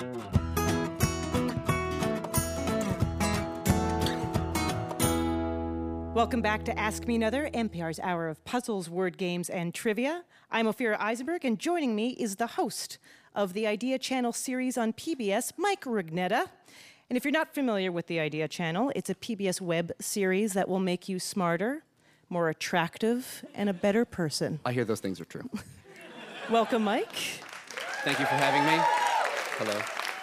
Welcome back to Ask Me Another, NPR's hour of puzzles, word games, and trivia. I'm Ophira Eisenberg, and joining me is the host of the Idea Channel series on PBS, Mike Rugnetta. And if you're not familiar with the Idea Channel, it's a PBS web series that will make you smarter, more attractive, and a better person. I hear those things are true. Welcome, Mike. Thank you for having me. Hello.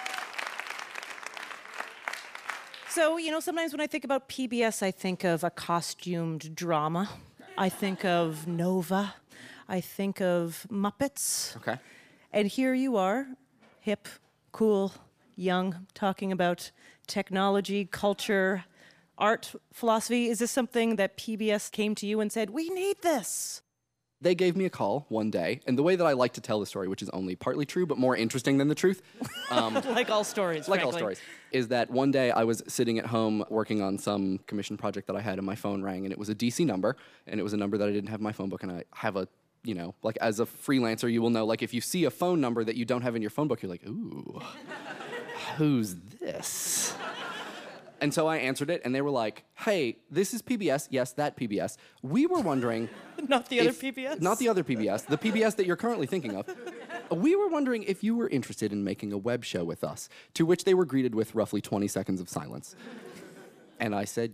So, sometimes when I think about PBS, I think of a costumed drama. I think of Nova. I think of Muppets. Okay. And here you are, hip, cool, young, talking about technology, culture, art, philosophy. Is this something that PBS came to you and said, we need this? They gave me a call one day, and the way that I like to tell the story, which is only partly true, but more interesting than the truth. Like all stories, Like frankly. all stories. Is that one day I was sitting at home working on some commission project that I had, and my phone rang, and it was a DC number, and it was a number that I didn't have in my phone book, and I have a, like as a freelancer, you will know, like if you see a phone number that you don't have in your phone book, you're like, ooh, who's this? And so I answered it, and they were like, hey, this is PBS. Yes, that PBS. We were wondering... Not the other PBS? Not the other PBS. The PBS that you're currently thinking of. We were wondering if you were interested in making a web show with us, to which they were greeted with roughly 20 seconds of silence. And I said,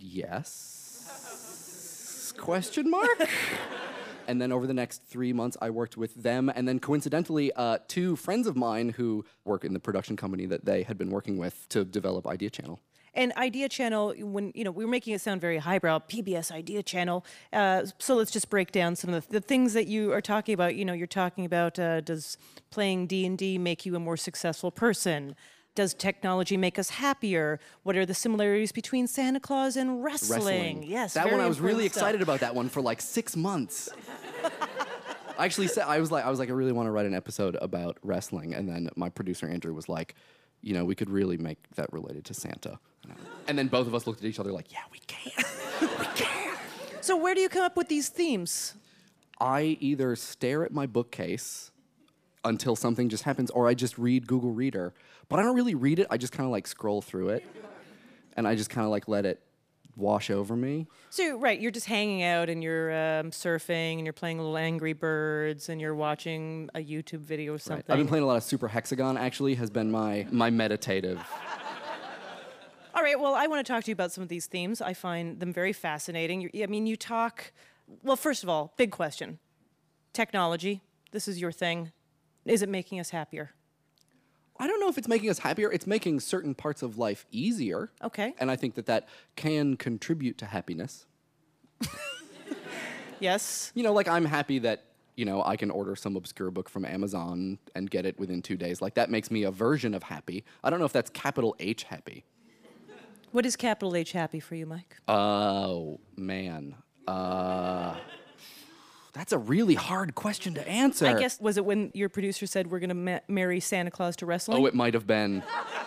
yes? Question mark? And then over the next 3 months, I worked with them. And then coincidentally, two friends of mine who work in the production company that they had been working with to develop Idea Channel. And Idea Channel, when, we were making it sound very highbrow, PBS Idea Channel. So let's just break down some of the things that you are talking about. You're talking about, does playing D&D make you a more successful person? Does technology make us happier? What are the similarities between Santa Claus and wrestling? Yes, that one I was really stuff. excited about that one for like 6 months. I actually said I was like I really want to write an episode about wrestling, and then my producer Andrew was like, we could really make that related to Santa. And then both of us looked at each other like, yeah, we can. We can. So where do you come up with these themes? I either stare at my bookcase until something just happens, or I just read Google Reader. But I don't really read it. I just kind of like scroll through it. And I just kind of like let it wash over me. So, right, you're just hanging out and you're surfing and you're playing little Angry Birds and you're watching a YouTube video or something. Right. I've been playing a lot of Super Hexagon, actually, has been my meditative. All right, well, I want to talk to you about some of these themes. I find them very fascinating. You talk... Well, first of all, big question. Technology, this is your thing. Is it making us happier? I don't know if it's making us happier. It's making certain parts of life easier. Okay. And I think that can contribute to happiness. Yes. Like I'm happy that, I can order some obscure book from Amazon and get it within 2 days. Like that makes me a version of happy. I don't know if that's capital H happy. What is capital H happy for you, Mike? Oh, man. That's a really hard question to answer. I guess, was it when your producer said we're going to marry Santa Claus to wrestling? Oh, it might have been.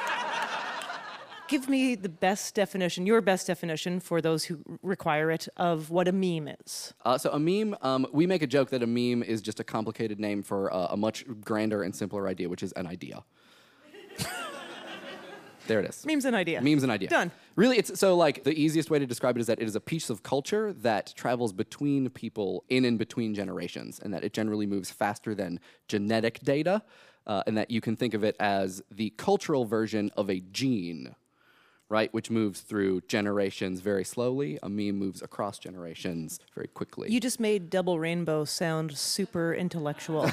Give me the best definition, your best definition for those who require it, of what a meme is. So a meme, we make a joke that a meme is just a complicated name for a much grander and simpler idea, which is an idea. There it is. Meme's an idea. Meme's an idea. Done. Really, it's so like the easiest way to describe it is that it is a piece of culture that travels between people in and between generations, and that it generally moves faster than genetic data, and that you can think of it as the cultural version of a gene, right, which moves through generations very slowly. A meme moves across generations very quickly. You just made Double Rainbow sound super intellectual.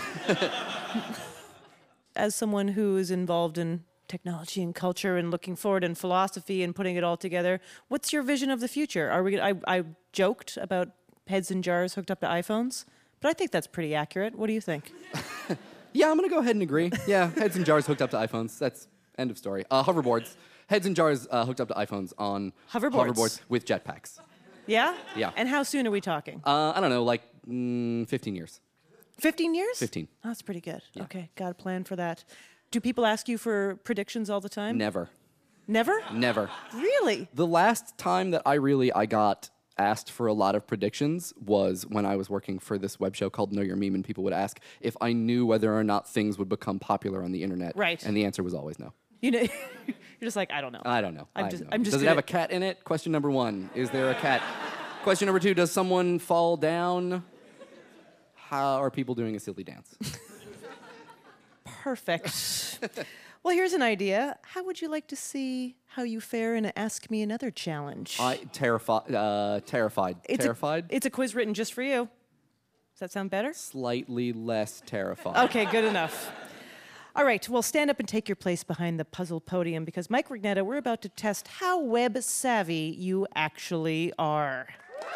As someone who is involved in technology and culture and looking forward and philosophy and putting it all together, what's your vision of the future? I joked about heads in jars hooked up to iPhones, but I think that's pretty accurate. What do you think? Yeah, I'm going to go ahead and agree. Yeah, heads in jars hooked up to iPhones. That's end of story. Hoverboards. Heads in jars hooked up to iPhones on hoverboards with jetpacks. Yeah? Yeah. And how soon are we talking? I don't know, like 15 years. 15 years? 15. Oh, that's pretty good. Yeah. Okay, got a plan for that. Do people ask you for predictions all the time? Never. Never? Never. Really? The last time that I got asked for a lot of predictions was when I was working for this web show called Know Your Meme, and people would ask if I knew whether or not things would become popular on the internet. Right. And the answer was always no. You know, you're just like, I don't know. I don't know. I'm I just don't know. Does it gonna- have a cat in it? Question number 1. Is there a cat? Question number 2, does someone fall down? How are people doing a silly dance? Perfect. Well, here's an idea. How would you like to see how you fare in an Ask Me Another challenge? Terrified. Terrified? It's a quiz written just for you. Does that sound better? Slightly less terrified. Okay, good enough. All right, well, stand up and take your place behind the puzzle podium because, Mike Rugnetta, we're about to test how web savvy you actually are.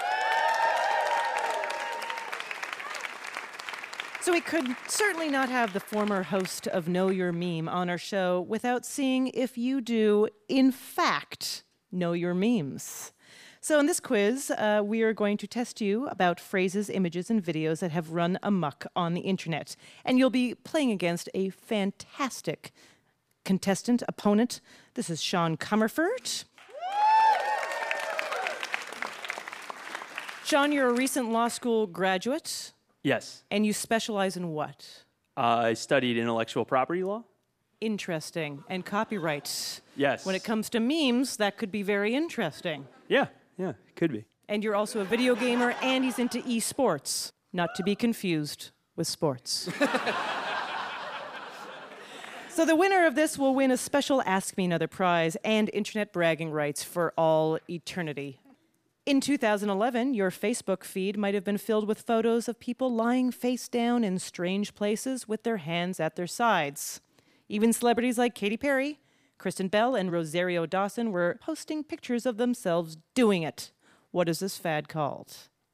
So we could certainly not have the former host of Know Your Meme on our show without seeing if you do, in fact, know your memes. So in this quiz, we are going to test you about phrases, images, and videos that have run amok on the internet. And you'll be playing against a fantastic contestant, opponent. This is Sean Comerford. Sean, you're a recent law school graduate. Yes. And you specialize in what? I studied intellectual property law. Interesting. And copyright. Yes. When it comes to memes, that could be very interesting. Yeah, could be. And you're also a video gamer, and he's into esports. Not to be confused with sports. So the winner of this will win a special Ask Me Another prize and internet bragging rights for all eternity. In 2011, your Facebook feed might have been filled with photos of people lying face down in strange places with their hands at their sides. Even celebrities like Katy Perry, Kristen Bell, and Rosario Dawson were posting pictures of themselves doing it. What is this fad called?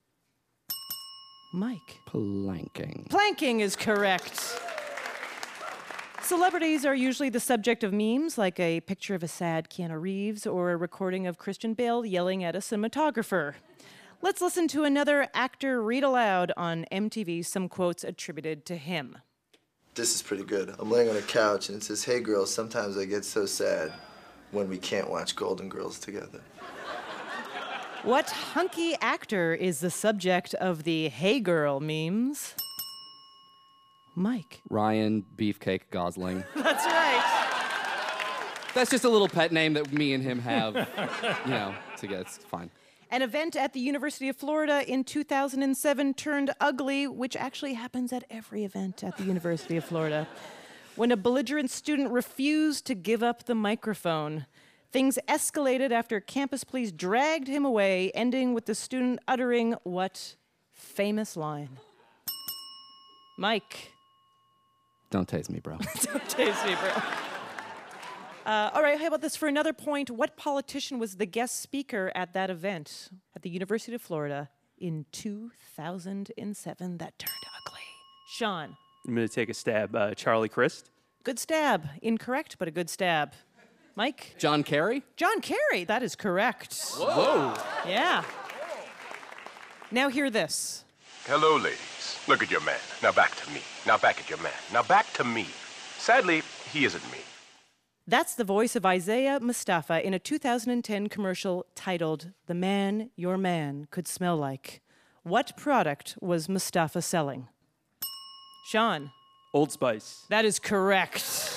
Mike. Planking. Planking is correct. Celebrities are usually the subject of memes, like a picture of a sad Keanu Reeves or a recording of Christian Bale yelling at a cinematographer. Let's listen to another actor read aloud on MTV some quotes attributed to him. This is pretty good. I'm laying on a couch and it says, "Hey girls, sometimes I get so sad when we can't watch Golden Girls together." What hunky actor is the subject of the Hey Girl memes? Mike. Ryan Beefcake Gosling. That's right. That's just a little pet name that me and him have, together. It's fine. An event at the University of Florida in 2007 turned ugly, which actually happens at every event at the University of Florida. When a belligerent student refused to give up the microphone, things escalated after campus police dragged him away, ending with the student uttering what famous line? Mike. Don't tase me, bro. Don't taste me, bro. All right, how about this for another point? What politician was the guest speaker at that event at the University of Florida in 2007 that turned ugly? Sean. I'm going to take a stab. Charlie Crist. Good stab. Incorrect, but a good stab. Mike? John Kerry? John Kerry. That is correct. Whoa. Yeah. Now hear this. Hello, ladies. Look at your man. Now back to me. Now back at your man. Now back to me. Sadly, he isn't me. That's the voice of Isaiah Mustafa in a 2010 commercial titled "The Man Your Man Could Smell Like." What product was Mustafa selling? Sean. Old Spice. That is correct.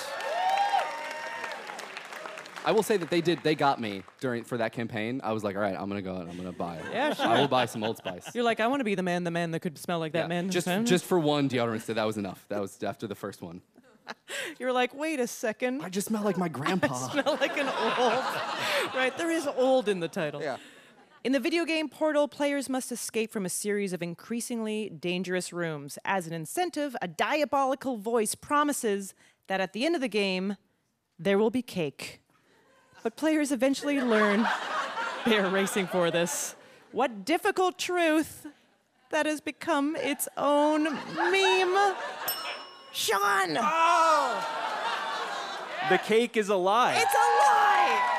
I will say that they got me for that campaign. I was like, all right, I'm going to go and I'm going to buy it. Yeah, sure. I will buy some Old Spice. You're like, I want to be the man that could smell like that man. Just for one deodorant, that was enough. That was after the first one. You're like, wait a second. I just smell like my grandpa. I smell like an old. Right, there is old in the title. Yeah. In the video game Portal, players must escape from a series of increasingly dangerous rooms. As an incentive, a diabolical voice promises that at the end of the game, there will be cake. But players eventually learn they are racing for this. What difficult truth that has become its own meme. Sean! Oh! The cake is a lie. It's a lie!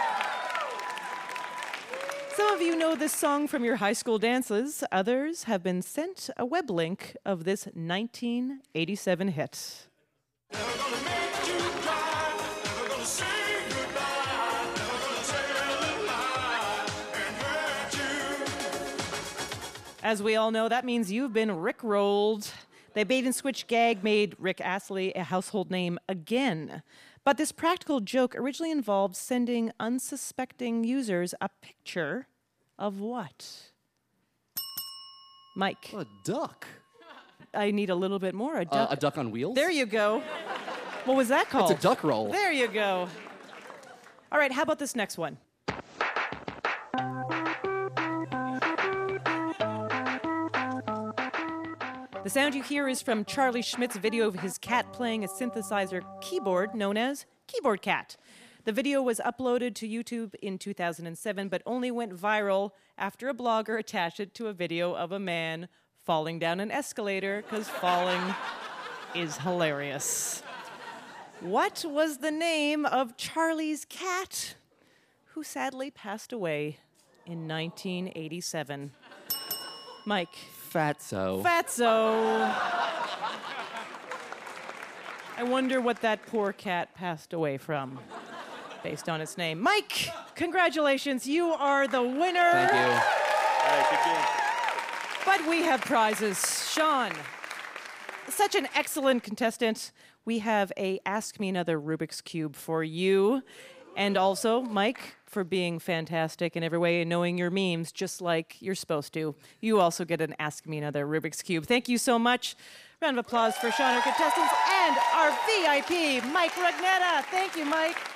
Some of you know this song from your high school dances. Others have been sent a web link of this 1987 hit. As we all know, that means you've been Rickrolled. The bait and switch gag made Rick Astley a household name again. But this practical joke originally involved sending unsuspecting users a picture of what? Mike. A duck. I need a little bit more. A duck. A duck on wheels? There you go. What was that called? It's a duck roll. There you go. All right, how about this next one? The sound you hear is from Charlie Schmidt's video of his cat playing a synthesizer keyboard known as Keyboard Cat. The video was uploaded to YouTube in 2007, but only went viral after a blogger attached it to a video of a man falling down an escalator, because falling is hilarious. What was the name of Charlie's cat, who sadly passed away in 1987? Mike. Fatso. Fatso. I wonder what that poor cat passed away from, based on its name. Mike, congratulations. You are the winner. Thank you. All right, good game. But we have prizes. Sean, such an excellent contestant. We have a Ask Me Another Rubik's Cube for you. And also, Mike, for being fantastic in every way and knowing your memes just like you're supposed to. You also get an Ask Me Another Rubik's Cube. Thank you so much. Round of applause for Sean, our contestants, and our VIP, Mike Rugnetta. Thank you, Mike.